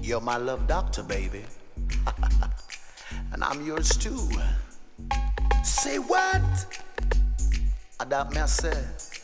You're my love doctor, baby. And I'm yours too. Say what? Adopt me, I say.